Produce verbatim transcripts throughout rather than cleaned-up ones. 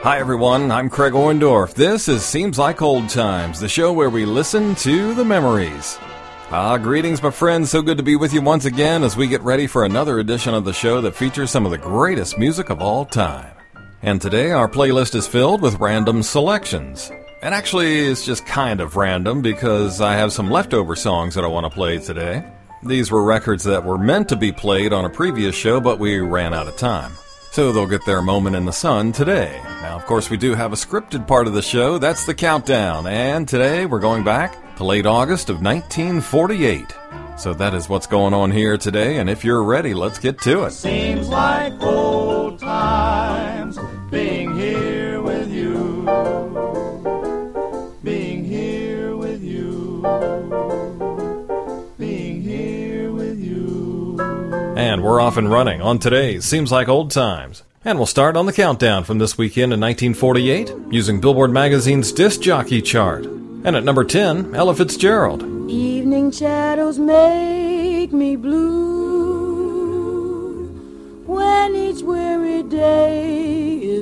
Hi everyone, I'm Craig Orndorff. This is Seems Like Old Times, the show where we listen to the memories. Ah, greetings my friends, so good to be with you once again as we get ready for another edition of the show that features some of the greatest music of all time. And today our playlist is filled with random selections. And actually it's just kind of random because I have some leftover songs that I want to play today. These were records that were meant to be played on a previous show, but we ran out of time. So they'll get their moment in the sun today. Now, of course, we do have a scripted part of the show. That's the countdown. And today we're going back to late August of nineteen forty-eight. So that is what's going on here today. And if you're ready, let's get to it. Seems like old times being here with you. Being here with you. Being here with you. And we're off and running on today's Seems Like Old Times. And we'll start on the countdown from this weekend in nineteen forty-eight using Billboard Magazine's Disc Jockey Chart. And at number ten, Ella Fitzgerald. Evening shadows make me blue when each weary day is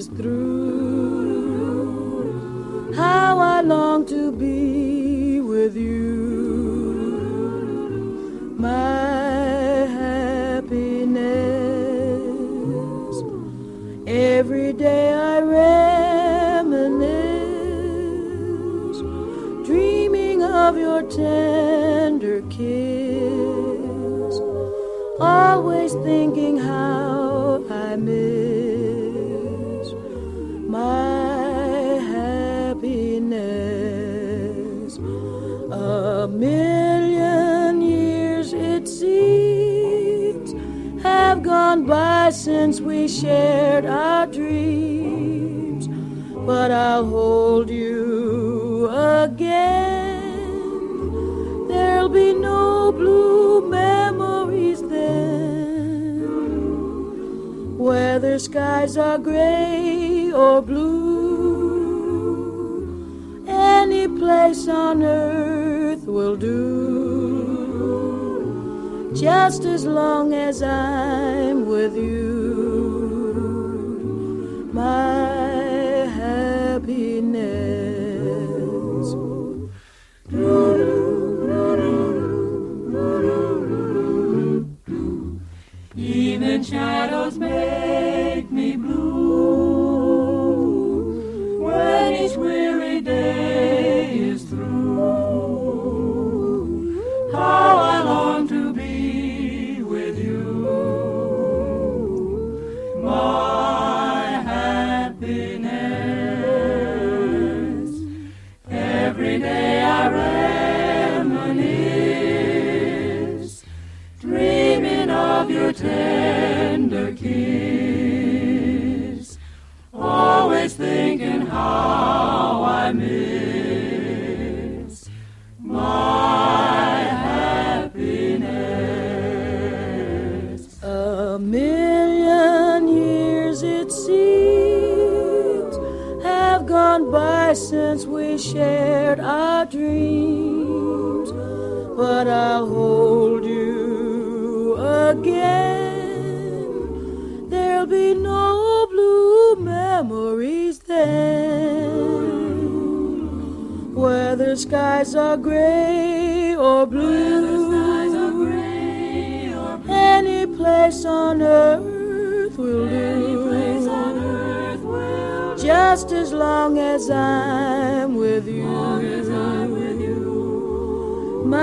through. How I long to be with you, my happiness. Every day I reminisce, dreaming of your tender kiss, always thinking how I miss my happiness. A million years it seems have gone by since we shared our dreams, but I'll hold you again. There'll be no blue memories then, whether skies are gray or blue. Any place on earth will do, just as long as I'm with you, my happiness. Evening shadows make me blue when each weary day is through. How I long to be with you, my happiness. Every day I reminisce, dreaming of your tender kiss, always thinking how I miss my happiness. A million years it seems have gone by since we shared our dreams, but I'll hold you again. There'll be no blue memories then, whether skies are gray or blue. Any place on earth will do, just as long as I'm with you, my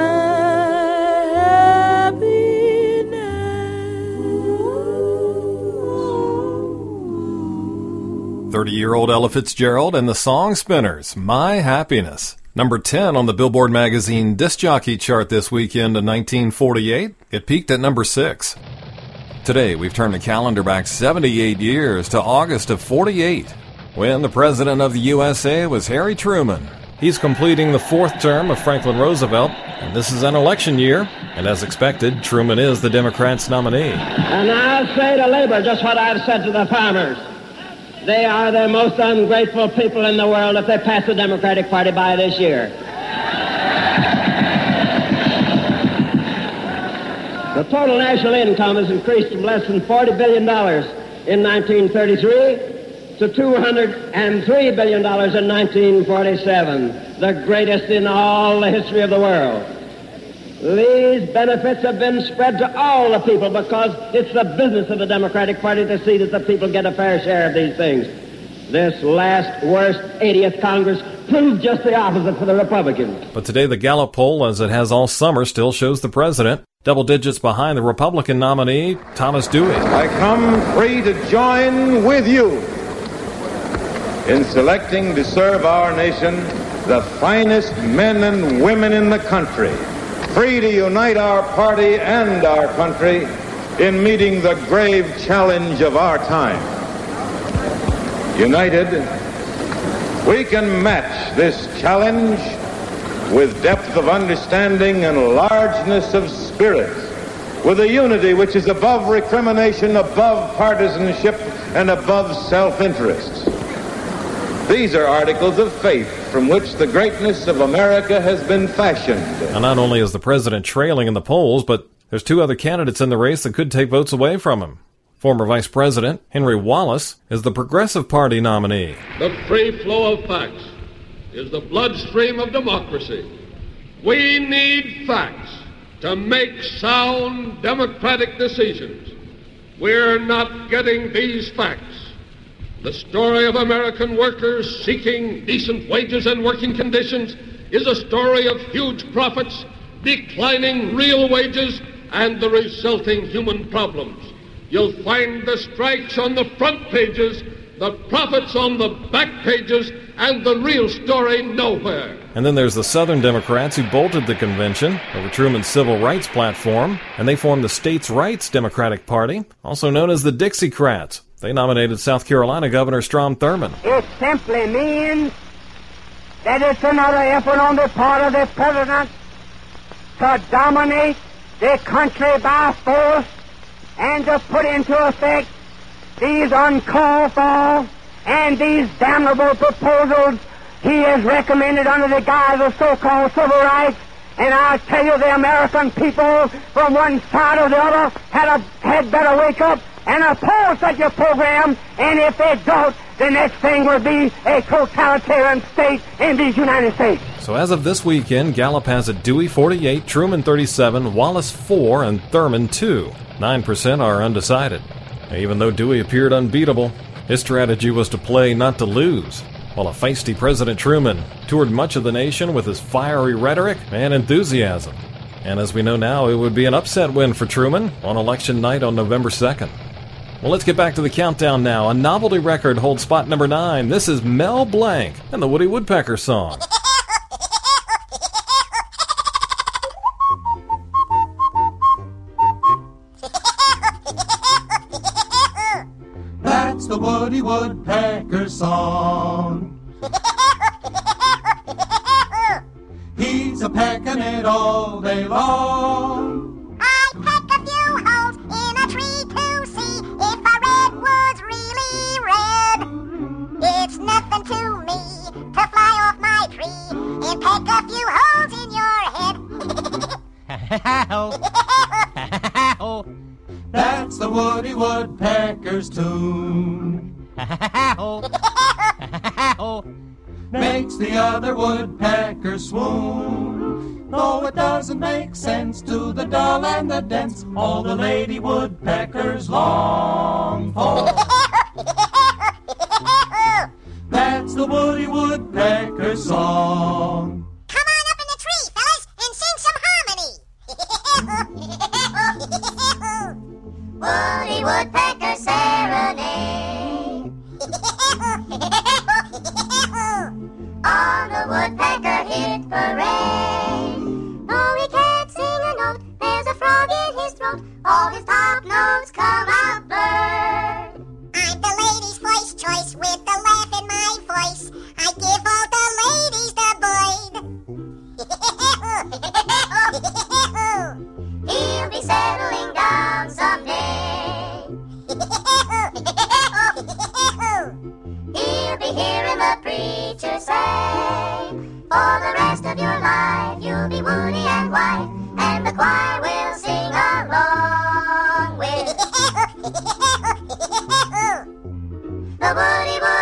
happiness. thirty-year-old Ella Fitzgerald and the Song Spinners, My Happiness. Number ten on the Billboard Magazine Disc Jockey Chart this weekend in nineteen forty-eight. It peaked at number six. Today, we've turned the calendar back seventy-eight years to August of forty-eight, when the president of the U S A was Harry Truman. He's completing the fourth term of Franklin Roosevelt, and this is an election year, and as expected, Truman is the Democrats' nominee. And I'll say to Labor just what I've said to the farmers. They are the most ungrateful people in the world if they pass the Democratic Party by this year. The total national income has increased from less than forty billion dollars in nineteen thirty-three to two hundred three billion dollars in nineteen forty-seven, the greatest in all the history of the world. These benefits have been spread to all the people because it's the business of the Democratic Party to see that the people get a fair share of these things. This last, worst, eightieth Congress proved just the opposite for the Republicans. But today the Gallup poll, as it has all summer, still shows the president double digits behind the Republican nominee, Thomas Dewey. I come free to join with you in selecting to serve our nation the finest men and women in the country, free to unite our party and our country in meeting the grave challenge of our time. United, we can match this challenge with depth of understanding and largeness of spirit, with a unity which is above recrimination, above partisanship, and above self-interest. These are articles of faith from which the greatness of America has been fashioned. Now, not only is the president trailing in the polls, but there's two other candidates in the race that could take votes away from him. Former Vice President Henry Wallace is the Progressive Party nominee. The free flow of facts is the bloodstream of democracy. We need facts to make sound democratic decisions. We're not getting these facts. The story of American workers seeking decent wages and working conditions is a story of huge profits, declining real wages, and the resulting human problems. You'll find the strikes on the front pages, the profits on the back pages, and the real story nowhere. And then there's the Southern Democrats who bolted the convention over Truman's civil rights platform, and they formed the States' Rights Democratic Party, also known as the Dixiecrats. They nominated South Carolina Governor Strom Thurmond. It simply means that it's another effort on the part of the president to dominate the country by force and to put into effect these uncalled for and these damnable proposals he has recommended under the guise of so-called civil rights. And I'll tell you, the American people from one side or the other had, a, had better wake up and oppose such a program, and if they don't, the next thing will be a totalitarian state in these United States. So as of this weekend, Gallup has it Dewey forty-eight, Truman thirty-seven, Wallace four, and Thurmond two. nine percent are undecided. Even though Dewey appeared unbeatable, his strategy was to play not to lose, while a feisty President Truman toured much of the nation with his fiery rhetoric and enthusiasm. And as we know now, it would be an upset win for Truman on election night on November second. Well, let's get back to the countdown now. A novelty record holds spot number nine. This is Mel Blanc and the Woody Woodpecker song. That's the Woody Woodpecker song. He's a pecking it all day long. I peck a few holes in a tree to see if a redwood's really red. It's nothing to me to fly off my tree and peck a few holes in your head. That's the Woody Woodpecker's tune. Makes the other woodpecker swoon. Though it doesn't make sense to the dull and the dense, all the lady woodpeckers long for. That's the Woody Woodpecker song. Come on up in the tree, fellas, and sing some harmony. Woody Woodpecker serenade. On the woodpecker hit parade. Though he can't sing a note, there's a frog in his throat. All his top notes come out blurred. I'm the lady's voice choice with the laugh in my voice. I give all the ladies the blade. He'll be settling down someday. He'll be hearing the preacher say, for the rest of your life you'll be woody and white, and the choir will sing along with the Woody Woodpecker.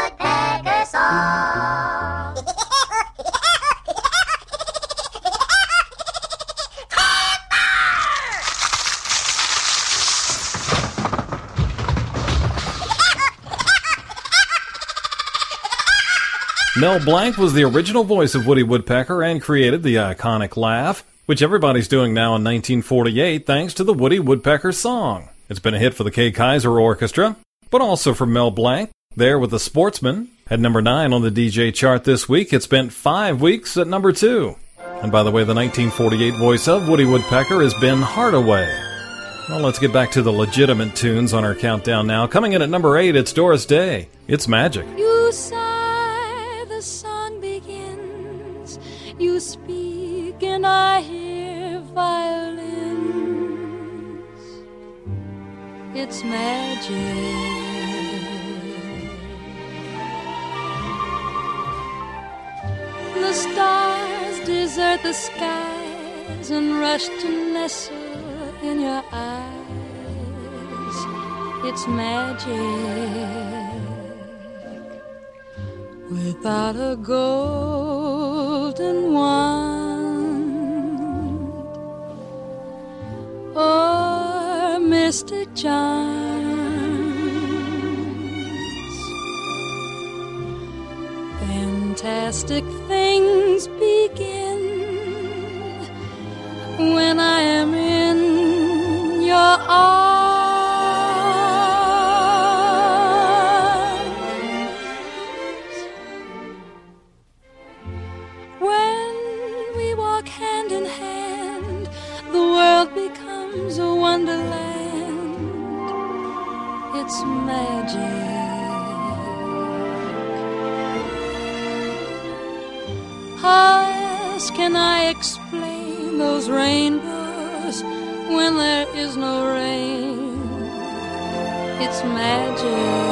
Mel Blanc was the original voice of Woody Woodpecker and created the iconic laugh, which everybody's doing now in nineteen forty-eight thanks to the Woody Woodpecker song. It's been a hit for the Kay Kaiser Orchestra, but also for Mel Blanc, there with The Sportsman. At number nine on the D J chart this week, it spent five weeks at number two. And by the way, the nineteen forty-eight voice of Woody Woodpecker is Ben Hardaway. Well, let's get back to the legitimate tunes on our countdown now. Coming in at number eight, it's Doris Day. It's Magic. You sigh, the song begins. You speak, and I hear violins. It's magic. The stars desert the skies and rush to nestle in your eyes. It's magic. Without a golden wand or mystic charms, fantastic things begin when I am in your arms. When we walk hand in hand, the world becomes a wonderland. It's magic. How else can I explain those rainbows when there is no rain? It's magic.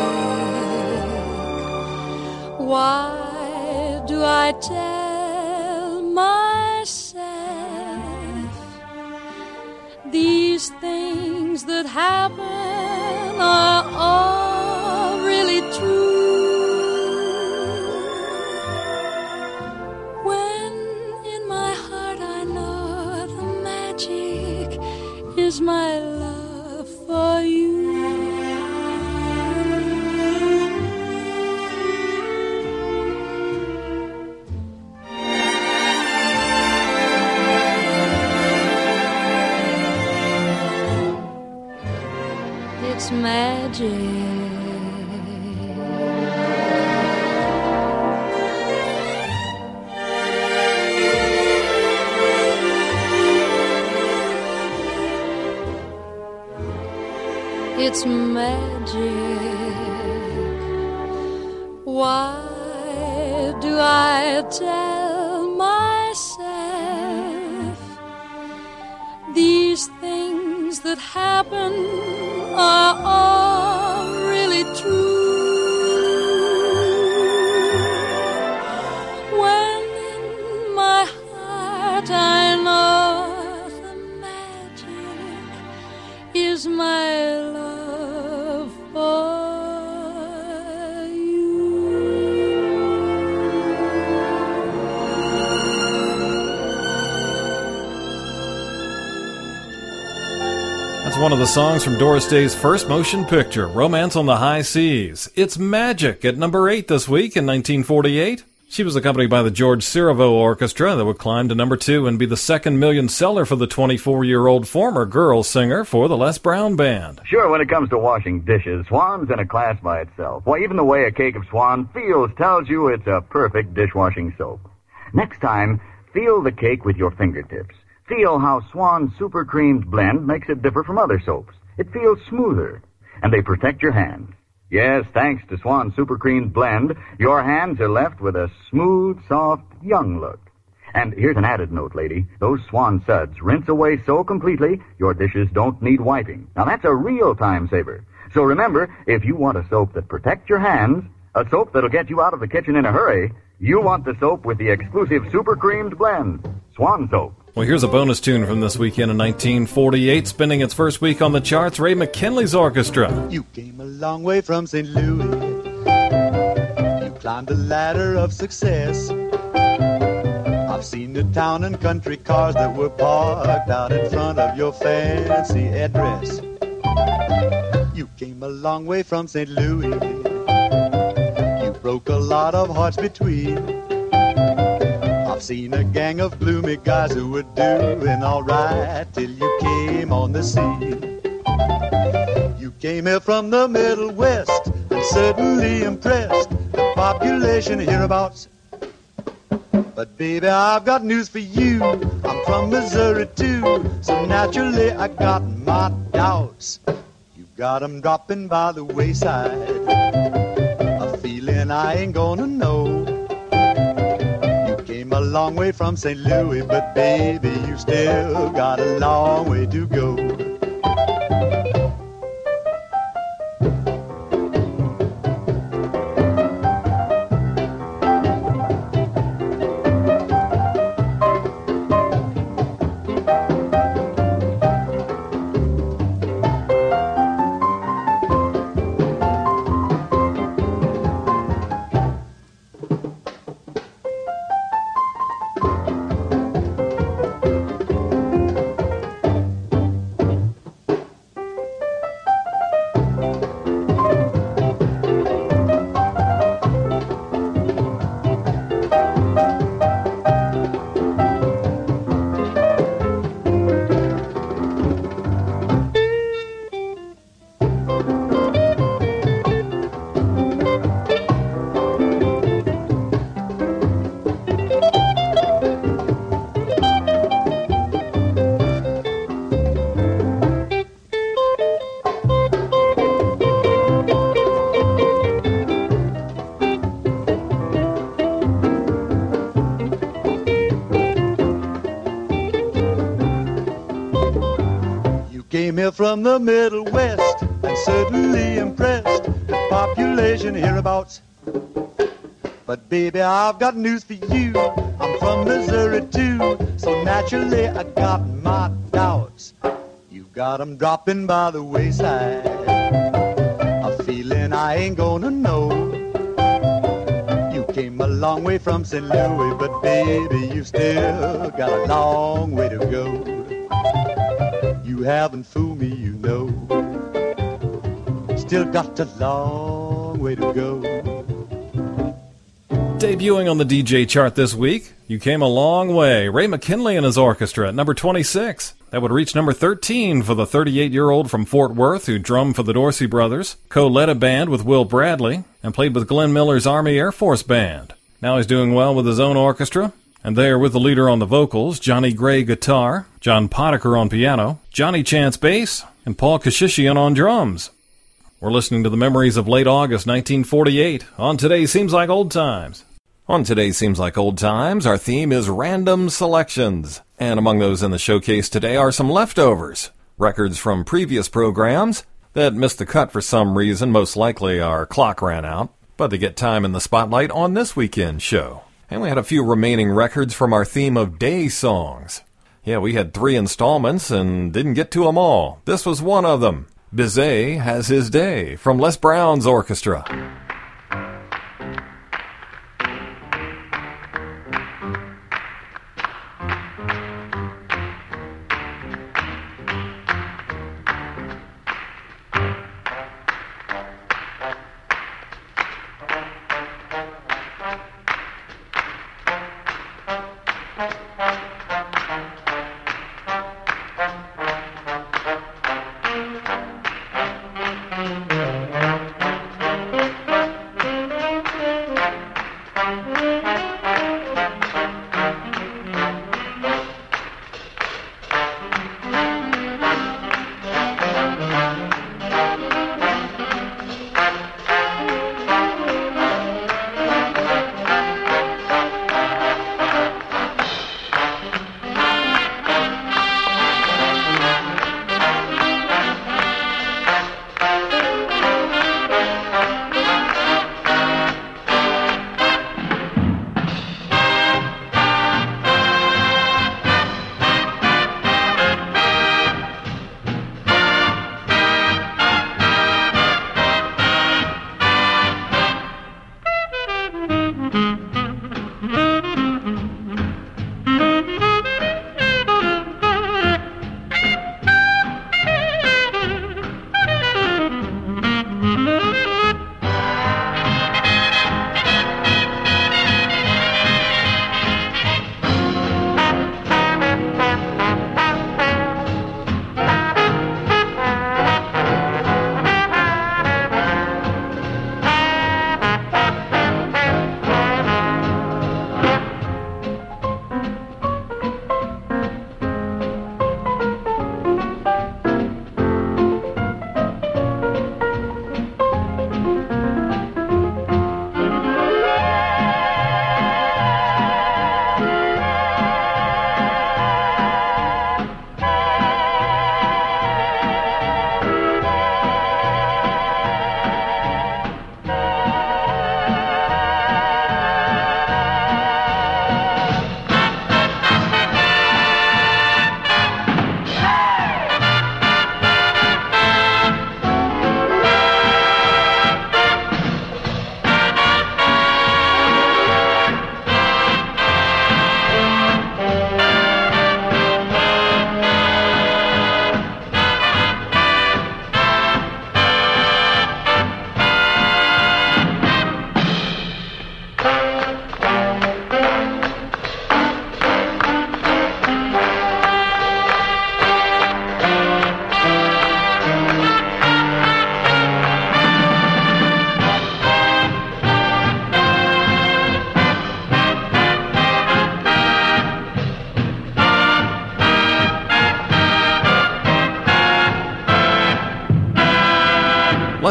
Why do I tell myself these things that happen are all really true? Is my love for you. It's magic. It's magic. Why do I tell myself these things that happen are all really true? When in my heart I know the magic is my love. One of the songs from Doris Day's first motion picture, Romance on the High Seas. It's Magic at number eight this week in nineteen forty-eight. She was accompanied by the George Sirivo Orchestra that would climb to number two and be the second million seller for the twenty-four-year-old former girl singer for the Les Brown Band. Sure, when it comes to washing dishes, Swan's in a class by itself. Why, even the way a cake of Swan feels tells you it's a perfect dishwashing soap. Next time, feel the cake with your fingertips. Feel how Swan Super Creamed Blend makes it differ from other soaps. It feels smoother, and they protect your hands. Yes, thanks to Swan Super Creamed Blend, your hands are left with a smooth, soft, young look. And here's an added note, lady. Those Swan suds rinse away so completely, your dishes don't need wiping. Now, that's a real time saver. So remember, if you want a soap that protects your hands, a soap that'll get you out of the kitchen in a hurry, you want the soap with the exclusive Super Creamed Blend, Swan Soap. Well, here's a bonus tune from this weekend in nineteen forty-eight, spending its first week on the charts, Ray McKinley's Orchestra. You came a long way from Saint Louis. You climbed the ladder of success. I've seen the town and country cars that were parked out in front of your fancy address. You came a long way from Saint Louis. You broke a lot of hearts between. I've seen a gang of gloomy guys who were doing all right till you came on the scene. You came here from the Middle West and certainly impressed the population hereabouts. But baby, I've got news for you. I'm from Missouri too, so naturally I got my doubts. You got 'em dropping by the wayside, a feeling I ain't gonna know. You came a long way from Saint Louis, but baby, you still got a long way to go. From the Middle West and certainly impressed the population hereabouts. But baby, I've got news for you. I'm from Missouri too, so naturally I got my doubts. You got 'em dropping by the wayside, a feeling I ain't gonna know. You came a long way from Saint Louis, but baby, you still got a long way to go. You haven't fooled me, you know. Still got a long way to go. Debuting on the D J chart this week, You Came a Long Way, Ray McKinley and his orchestra at number twenty-six. That would reach number thirteen for the thirty-eight-year-old from Fort Worth who drummed for the Dorsey Brothers, co-led a band with Will Bradley, and played with Glenn Miller's Army Air Force Band. Now he's doing well with his own orchestra, and there with the leader on the vocals, Johnny Gray guitar, John Potiker on piano, Johnny Chance bass, and Paul Kashishian on drums. We're listening to the memories of late August nineteen forty-eight on Today Seems Like Old Times. On Today Seems Like Old Times, our theme is random selections. And among those in the showcase today are some leftovers, records from previous programs that missed the cut for some reason. Most likely our clock ran out, but they get time in the spotlight on this weekend show. And we had a few remaining records from our theme of day songs. Yeah, we had three installments and didn't get to them all. This was one of them. Bizet Has His Day from Les Brown's orchestra. Thank you.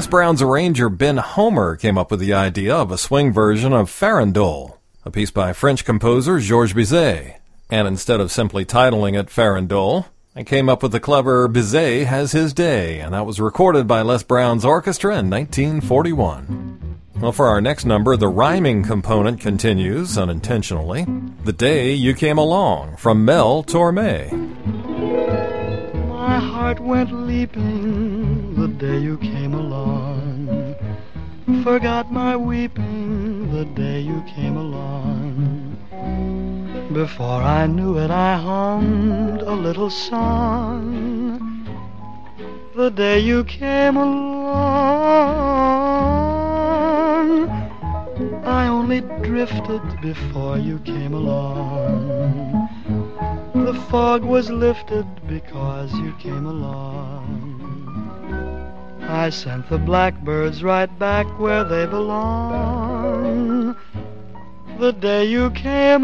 Brown's arranger Ben Homer came up with the idea of a swing version of Farandole, a piece by French composer Georges Bizet. And instead of simply titling it Farandole, I came up with the clever Bizet Has His Day, and that was recorded by Les Brown's orchestra in nineteen forty-one. Well, for our next number, the rhyming component continues unintentionally. The Day You Came Along, from Mel Torme. My heart went leaping the day you came along. Forgot my weeping the day you came along. Before I knew it, I hummed a little song. The day you came along. I only drifted before you came along. The fog was lifted because you came along. I sent the blackbirds right back where they belong. The day you came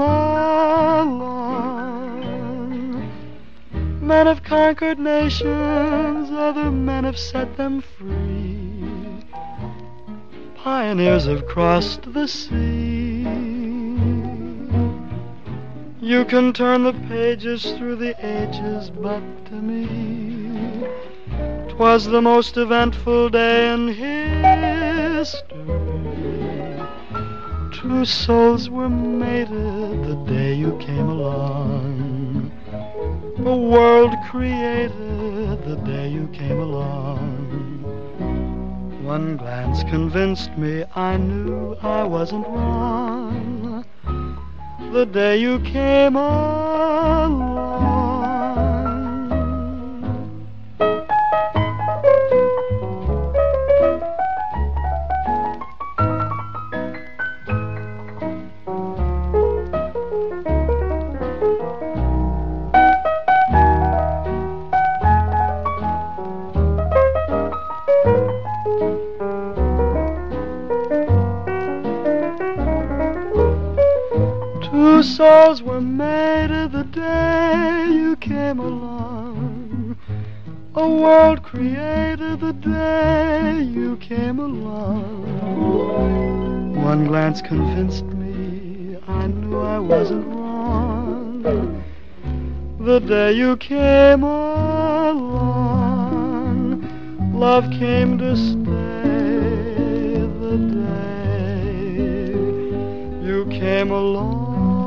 along. Men have conquered nations, other men have set them free. Pioneers have crossed the sea. You can turn the pages through the ages, but to me 'twas the most eventful day in history. Two souls were mated the day you came along. A world created the day you came along. One glance convinced me I knew I wasn't wrong. The day you came along. Two souls were mated the day you came along. A world created the day you came along. One glance convinced me I knew I wasn't wrong. The day you came along. Love came to stay the day you came along.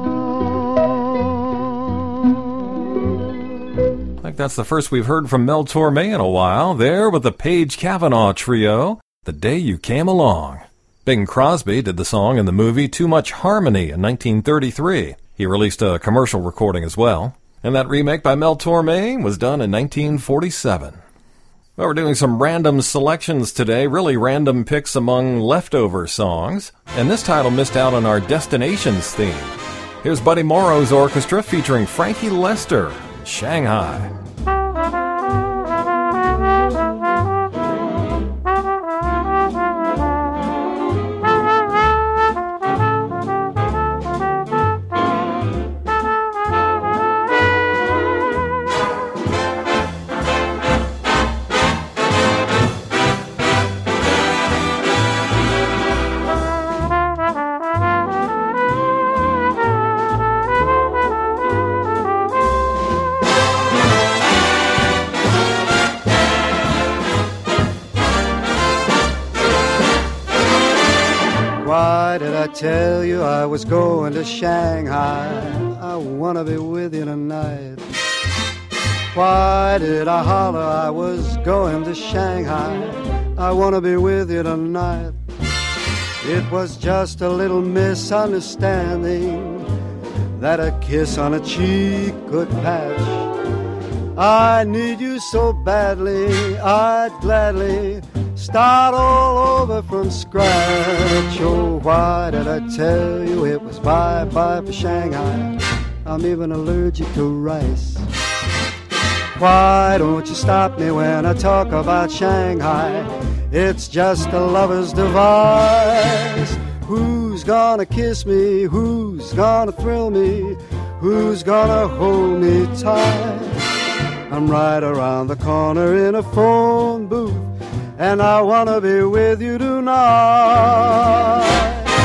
That's the first we've heard from Mel Torme in a while, there with the Page Cavanaugh Trio, The Day You Came Along. Bing Crosby did the song in the movie Too Much Harmony in nineteen thirty-three. He released a commercial recording as well. And that remake by Mel Torme was done in nineteen forty-seven. Well, we're doing some random selections today, really random picks among leftover songs. And this title missed out on our Destinations theme. Here's Buddy Morrow's orchestra featuring Frankie Lester, Shanghai. Why did I tell you I was going to Shanghai? I wanna be with you tonight. Why did I holler I was going to Shanghai? I wanna be with you tonight. It was just a little misunderstanding that a kiss on a cheek could patch. I need you so badly, I'd gladly start all over from scratch. Oh, why did I tell you it was bye-bye for Shanghai? I'm even allergic to rice. Why don't you stop me when I talk about Shanghai? It's just a lover's device. Who's gonna kiss me? Who's gonna thrill me? Who's gonna hold me tight? I'm right around the corner in a phone booth. and I wanna be with you tonight.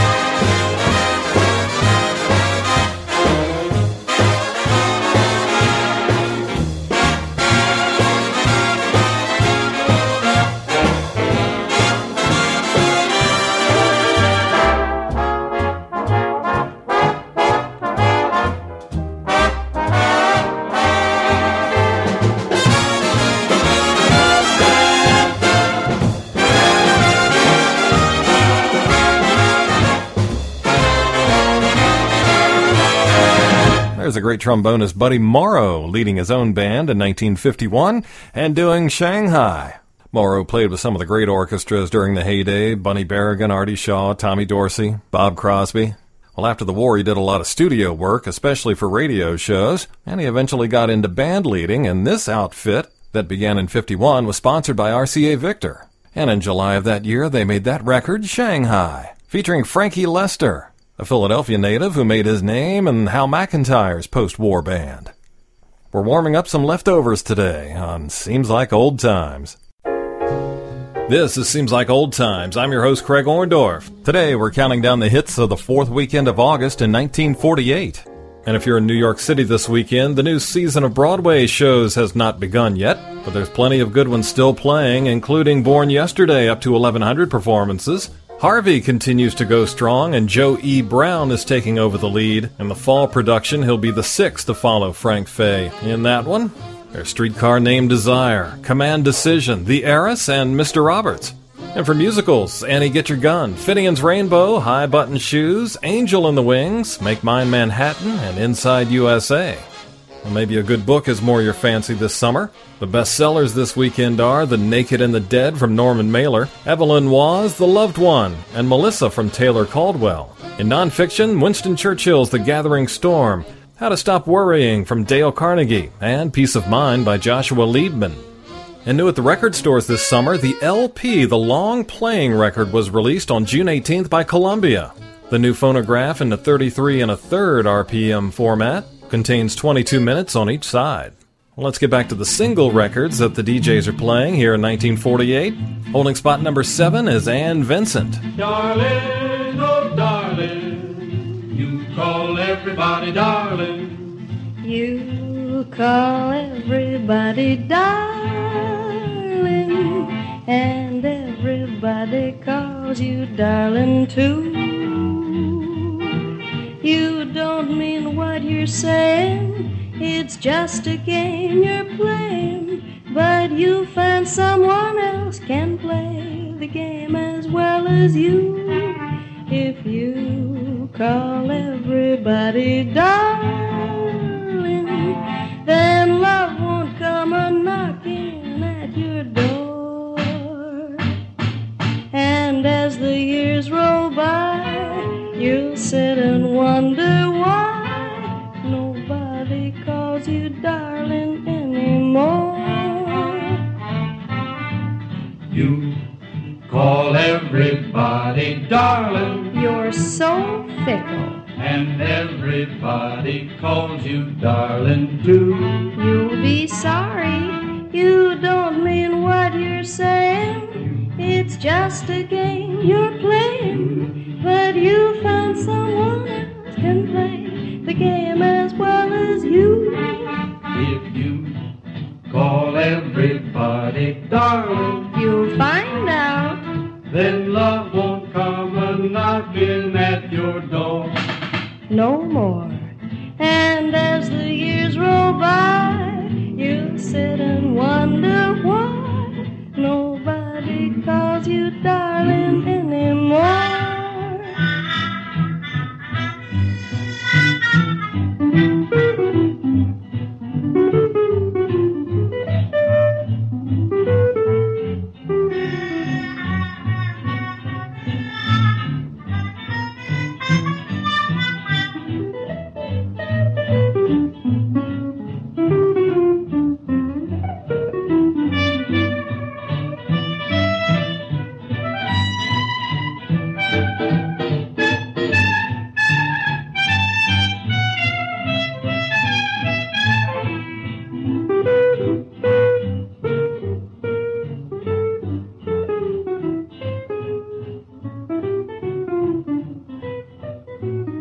There's a great trombonist, Buddy Morrow, leading his own band in nineteen fifty-one and doing Shanghai. Morrow played with some of the great orchestras during the heyday, Bunny Berrigan, Artie Shaw, Tommy Dorsey, Bob Crosby. Well, after the war, he did a lot of studio work, especially for radio shows, and he eventually got into band leading, and this outfit, that began in fifty-one, was sponsored by R C A Victor. And in July of that year, they made that record, Shanghai, featuring Frankie Lester, a Philadelphia native who made his name in Hal McIntyre's post-war band. We're warming up some leftovers today on Seems Like Old Times. This is Seems Like Old Times. I'm your host, Craig Orndorff. Today, we're counting down the hits of the fourth weekend of August in nineteen forty-eight. And if you're in New York City this weekend, the new season of Broadway shows has not begun yet, but there's plenty of good ones still playing, including Born Yesterday, up to eleven hundred performances. Harvey continues to go strong, and Joe E. Brown is taking over the lead. In the fall production, he'll be the sixth to follow Frank Fay. In that one, there's Streetcar Named Desire, Command Decision, The Heiress, and Mister Roberts. And for musicals, Annie Get Your Gun, Finian's Rainbow, High Button Shoes, Angel in the Wings, Make Mine Manhattan, and Inside U S A. Well, maybe a good book is more your fancy this summer. The bestsellers this weekend are The Naked and the Dead from Norman Mailer, Evelyn Waugh's The Loved One, and Melissa from Taylor Caldwell. In nonfiction, Winston Churchill's The Gathering Storm, How to Stop Worrying from Dale Carnegie, and Peace of Mind by Joshua Liebman. And new at the record stores this summer, the L P, the long-playing record, was released on June eighteenth by Columbia. The new phonograph in the thirty-three and a third R P M format contains twenty-two minutes on each side. Well, let's get back to the single records that the D Js are playing here in nineteen forty-eight. Holding spot number seven is Ann Vincent. Darling, oh darling, you call everybody darling. You call everybody darling, and everybody calls you darling too. You don't mean what you're saying, it's just a game you're playing, but you find someone else can play the game as well as you. If you call everybody darling, then love won't come a-knocking at your door. And as the years roll by, you'll sit and wonder why nobody calls you darling anymore. You call everybody darling. You're so fickle. And everybody calls you darling too. You'll be sorry, you don't mean what you're saying. It's just a game you're playing, but you found someone else can play the game as well as you. If you call everybody darling, you'll find out. Then love won't come a-knocking at your door. No more. And as the years roll by, you'll sit and wonder why nobody calls you darling anymore.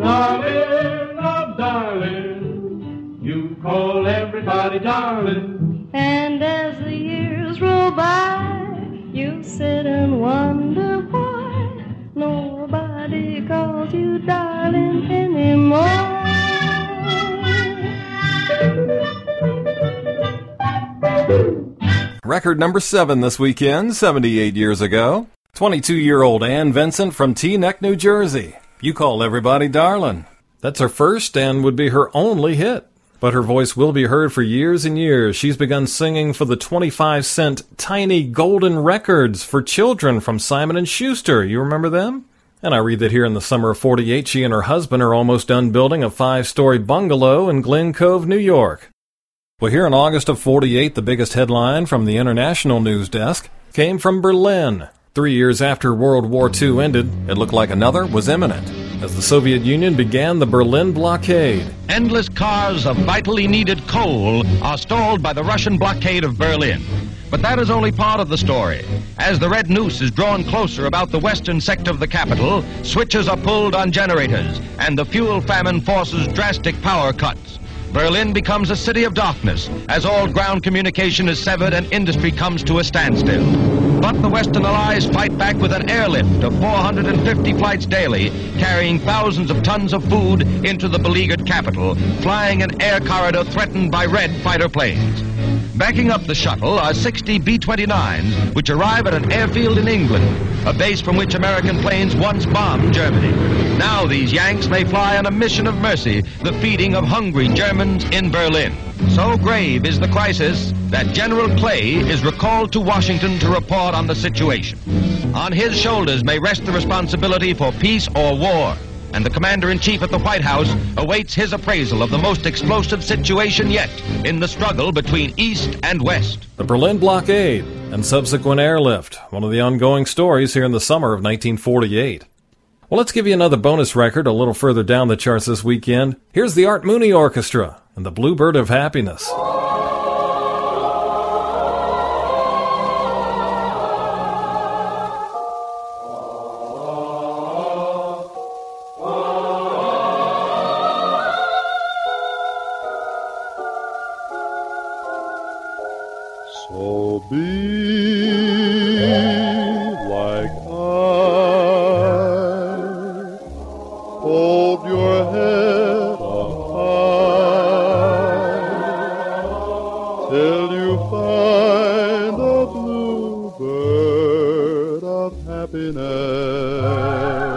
Darling, oh darling, you call everybody darling. And as the years roll by, you sit and wonder why nobody calls you darling anymore. Record number seven this weekend, seventy-eight years ago. twenty-two-year-old Ann Vincent from Teaneck, New Jersey. You Call Everybody Darlin'. That's her first and would be her only hit. But her voice will be heard for years and years. She's begun singing for the twenty-five cent tiny golden records for children from Simon and Schuster. You remember them? And I read that here in the summer of forty-eight, she and her husband are almost done building a five-story bungalow in Glen Cove, New York. Well, here in August of forty-eight, the biggest headline from the international news desk came from Berlin. Three years after World War Two ended, it looked like another was imminent, as the Soviet Union began the Berlin blockade. Endless cars of vitally needed coal are stalled by the Russian blockade of Berlin. But that is only part of the story. As the red noose is drawn closer about the western sector of the capital, switches are pulled on generators, and the fuel famine forces drastic power cuts. Berlin becomes a city of darkness as all ground communication is severed and industry comes to a standstill. But the Western Allies fight back with an airlift of four hundred fifty flights daily, carrying thousands of tons of food into the beleaguered capital, flying an air corridor threatened by red fighter planes. Backing up the shuttle are sixty B twenty-nines, which arrive at an airfield in England, a base from which American planes once bombed Germany. Now these Yanks may fly on a mission of mercy, the feeding of hungry Germans in Berlin. So grave is the crisis that General Clay is recalled to Washington to report on the situation. On his shoulders may rest the responsibility for peace or war, and the Commander-in-Chief at the White House awaits his appraisal of the most explosive situation yet in the struggle between East and West. The Berlin blockade and subsequent airlift, one of the ongoing stories here in the summer of nineteen forty-eight. Well, let's give you another bonus record a little further down the charts this weekend. Here's the Art Mooney Orchestra and the Bluebird of Happiness. So be like I, hold your head up high, till you find a bluebird of happiness.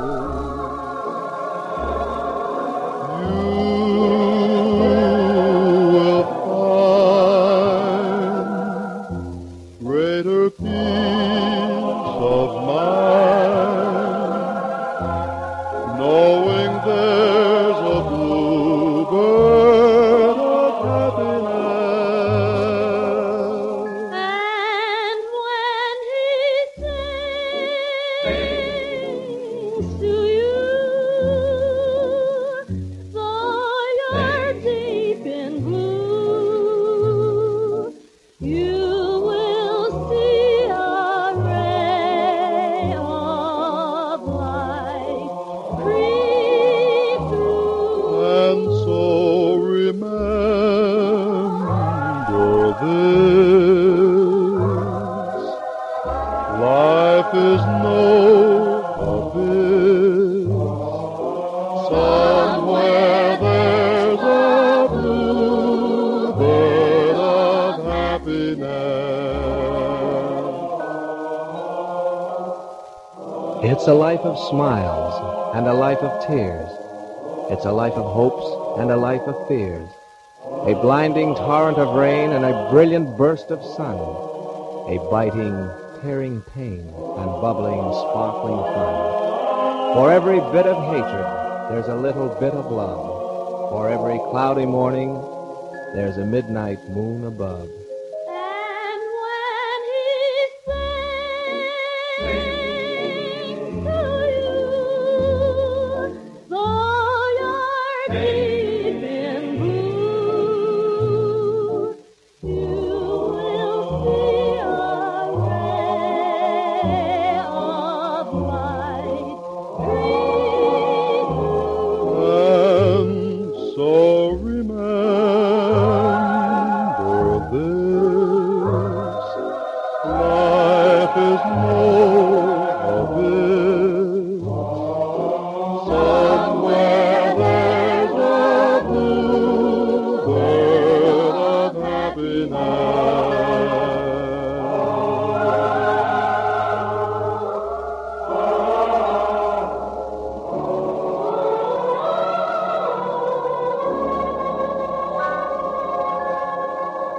It's a life of smiles and a life of tears. It's a life of hopes and a life of fears. A blinding torrent of rain and a brilliant burst of sun. A biting, tearing pain and bubbling, sparkling fun. For every bit of hatred, there's a little bit of love. For every cloudy morning, there's a midnight moon above.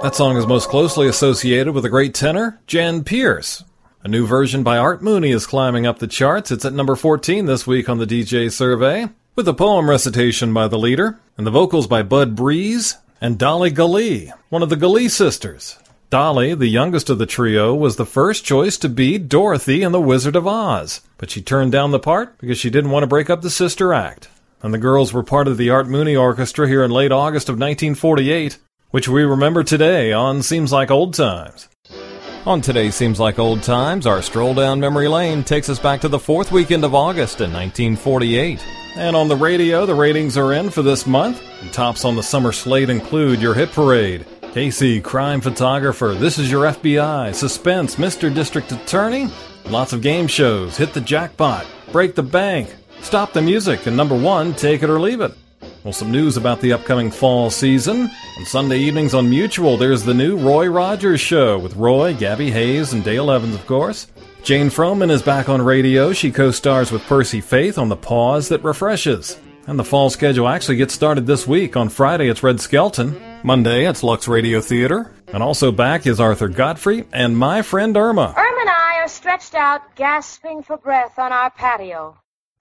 That song is most closely associated with the great tenor, Jan Pierce. A new version by Art Mooney is climbing up the charts. It's at number fourteen this week on the D J Survey, with a poem recitation by the leader, and the vocals by Bud Breeze and Dolly Gallee, one of the Gallee sisters. Dolly, the youngest of the trio, was the first choice to be Dorothy in The Wizard of Oz, but she turned down the part because she didn't want to break up the sister act. And the girls were part of the Art Mooney Orchestra here in late August of nineteen forty-eight, which we remember today on Seems Like Old Times. On today's Seems Like Old Times, our stroll down memory lane takes us back to the fourth weekend of August in nineteen forty-eight. And on the radio, the ratings are in for this month. And tops on the summer slate include Your Hit Parade, Casey, Crime Photographer, This Is Your F B I, Suspense, Mister District Attorney, lots of game shows, Hit the Jackpot, Break the Bank, Stop the Music, and number one, Take It or Leave It. Well, some news about the upcoming fall season. On Sunday evenings on Mutual, there's the new Roy Rogers Show with Roy, Gabby Hayes, and Dale Evans, of course. Jane Froman is back on radio. She co-stars with Percy Faith on The Pause That Refreshes. And the fall schedule actually gets started this week. On Friday, it's Red Skelton. Monday, it's Lux Radio Theater. And also back is Arthur Godfrey and My Friend Irma. Irma and I are stretched out, gasping for breath on our patio.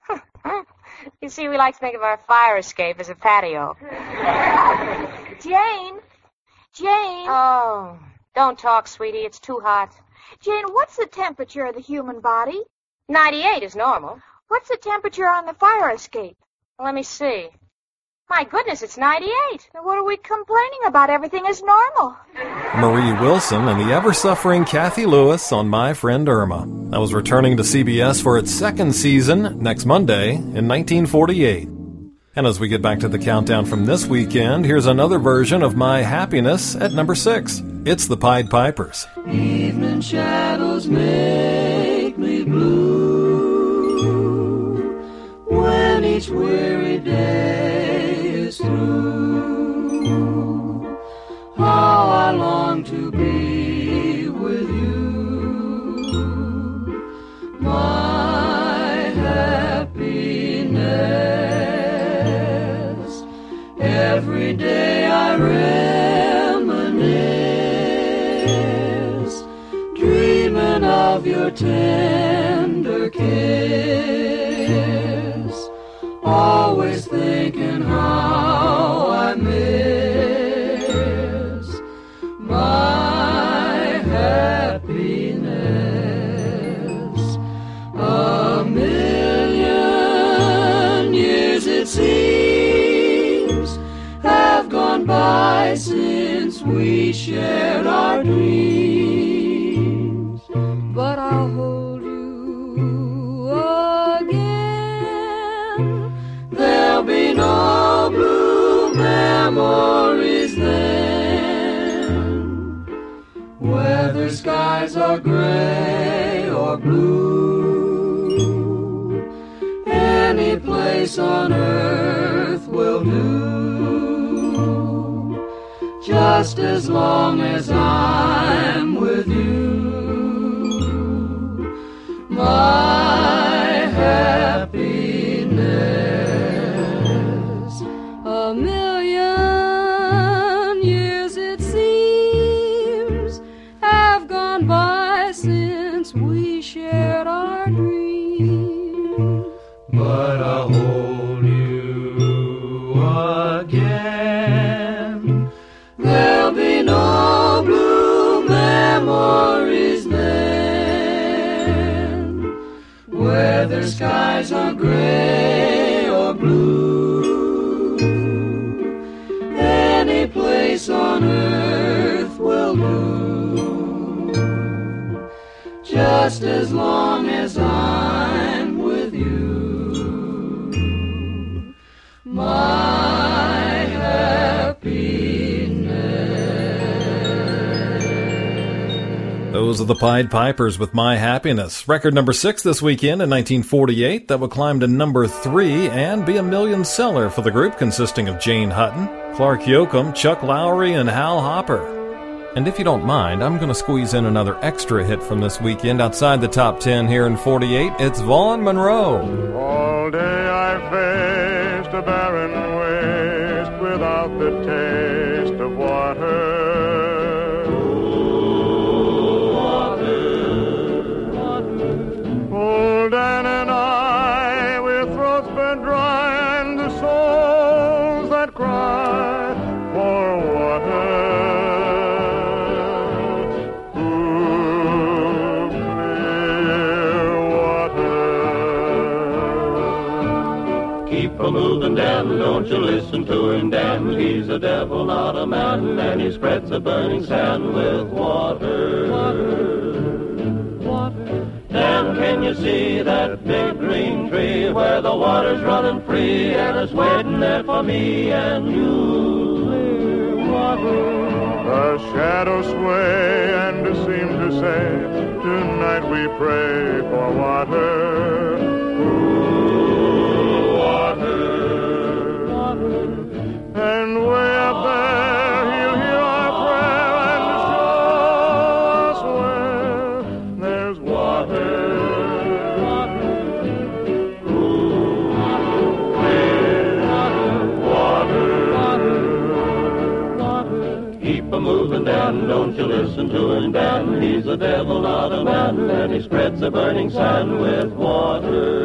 You see, we like to think of our fire escape as a patio. Jane! Jane! Oh, don't talk, sweetie. It's too hot. Jane, what's the temperature of the human body? ninety-eight is normal. What's the temperature on the fire escape? Let me see. My goodness, it's ninety-eight. Then what are we complaining about? Everything is normal. Marie Wilson and the ever-suffering Kathy Lewis on My Friend Irma. That was returning to C B S for its second season next Monday in nineteen forty-eight. And as we get back to the countdown from this weekend, here's another version of My Happiness at number six. It's the Pied Pipers. Evening shadows make me blue when each weary day is through. How I long to be with you, my happiness. Every day I reminisce, dreaming of your tender kiss, always thinking how I miss my happiness. A million years it seems have gone by since we shared our dreams, but I'll hold you again. There'll be no blue memories then, whether skies are gray or blue. Any place on earth will do, just as long as I'm with you, my happiness. A million years it seems have gone by since we shared our dreams, but I'll hold you again. There'll be no blue memories then, whether skies are gray or blue. Any place on earth will do, just as long as I'm with you, my happiness. Those are the Pied Pipers with My Happiness. Record number six this weekend in nineteen forty-eight. That would climb to number three and be a million seller for the group consisting of Jane Hutton, Clark Yoakum, Chuck Lowry, and Hal Hopper. And if you don't mind, I'm going to squeeze in another extra hit from this weekend outside the top ten here in forty-eight. It's Vaughn Monroe. All day I faced a barren waste without the taste of water. Keep a moving, Dan, don't you listen to him, Dan. He's a devil, not a man, and he spreads a burning sand with water. Water, water. Dan, can you see that big green tree where the water's running free and it's waiting there for me and you? Clear water. The shadows sway and seem to say, tonight we pray for water. And way up there, he'll hear our prayer and show us where there's water. Ooh, clear water. Water. Keep a moving, Dan, don't you listen to him, Dan. He's a devil, not a man, and he spreads a burning sand with water.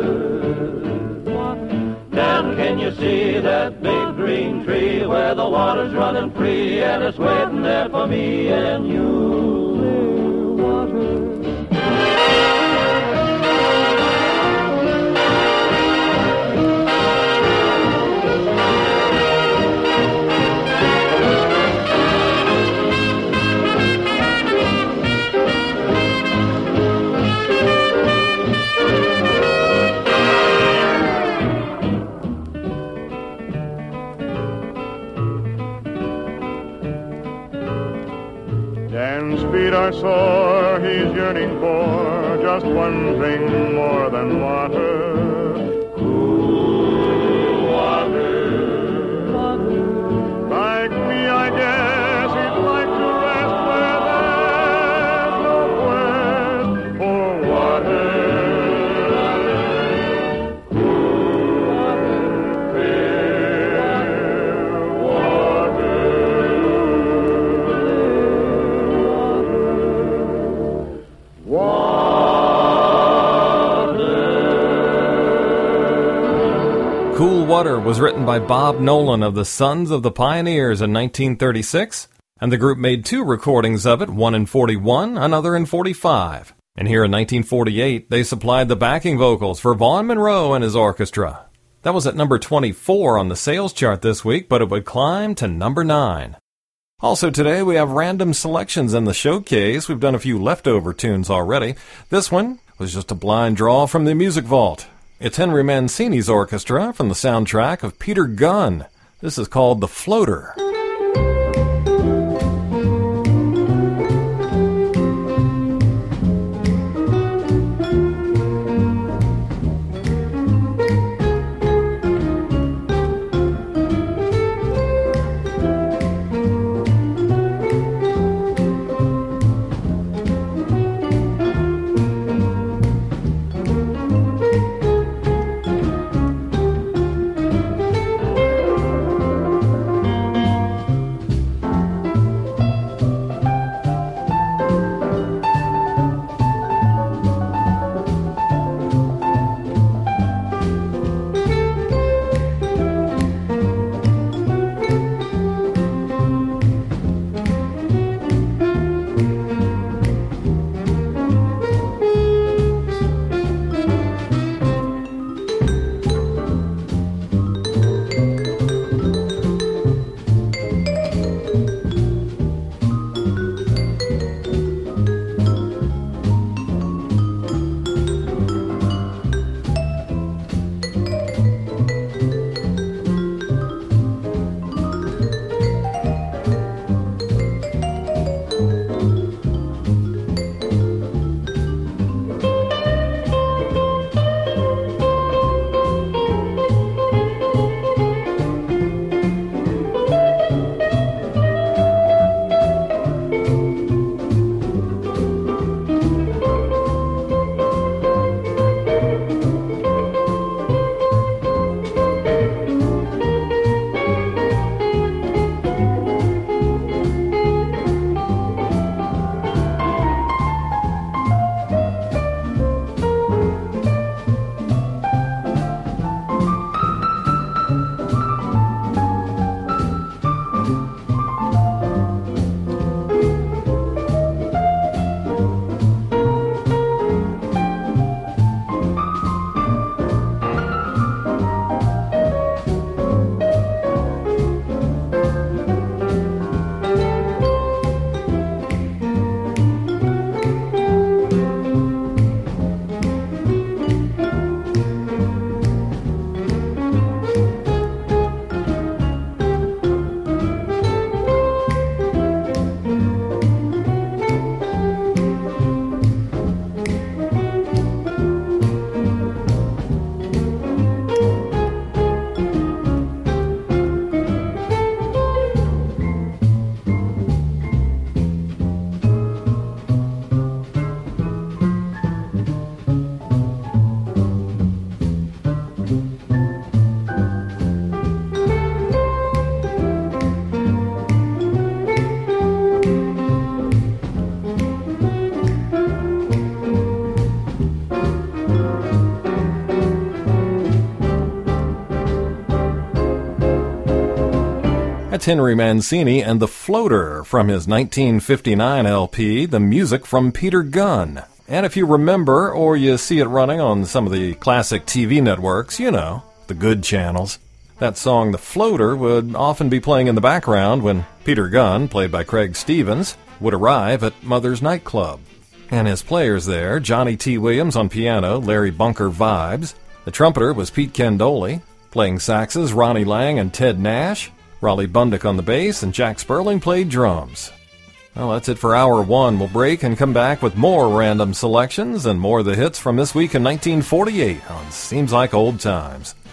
Dan, can you see that big green tree where the water's running free and it's waiting there for me and you? Clear water. Dan's feet are sore, he's yearning for just one thing more than water. Cool water. Water. Like me, I guess he'd like to rest where there's no quest for water. Cool water. Clear water. Cool Water was written by Bob Nolan of the Sons of the Pioneers in nineteen thirty-six, and the group made two recordings of it, one in forty-one, another in forty-five. And here in nineteen forty-eight, they supplied the backing vocals for Vaughn Monroe and his orchestra. That was at number twenty-four on the sales chart this week, but it would climb to number nine. Also today, we have random selections in the showcase. We've done a few leftover tunes already. This one was just a blind draw from the Music Vault. It's Henry Mancini's orchestra from the soundtrack of Peter Gunn. This is called The Floater. That's Henry Mancini and The Floater from his nineteen fifty-nine L P, The Music from Peter Gunn. And if you remember, or you see it running on some of the classic T V networks, you know, the good channels, that song The Floater would often be playing in the background when Peter Gunn, played by Craig Stevens, would arrive at Mother's Nightclub. And his players there, Johnny T. Williams on piano, Larry Bunker vibes. The trumpeter was Pete Kendoli. Playing saxes, Ronnie Lang and Ted Nash. Raleigh Bundick on the bass, and Jack Sperling played drums. Well, that's it for hour one. We'll break and come back with more random selections and more of the hits from this week in nineteen forty-eight on Seems Like Old Times.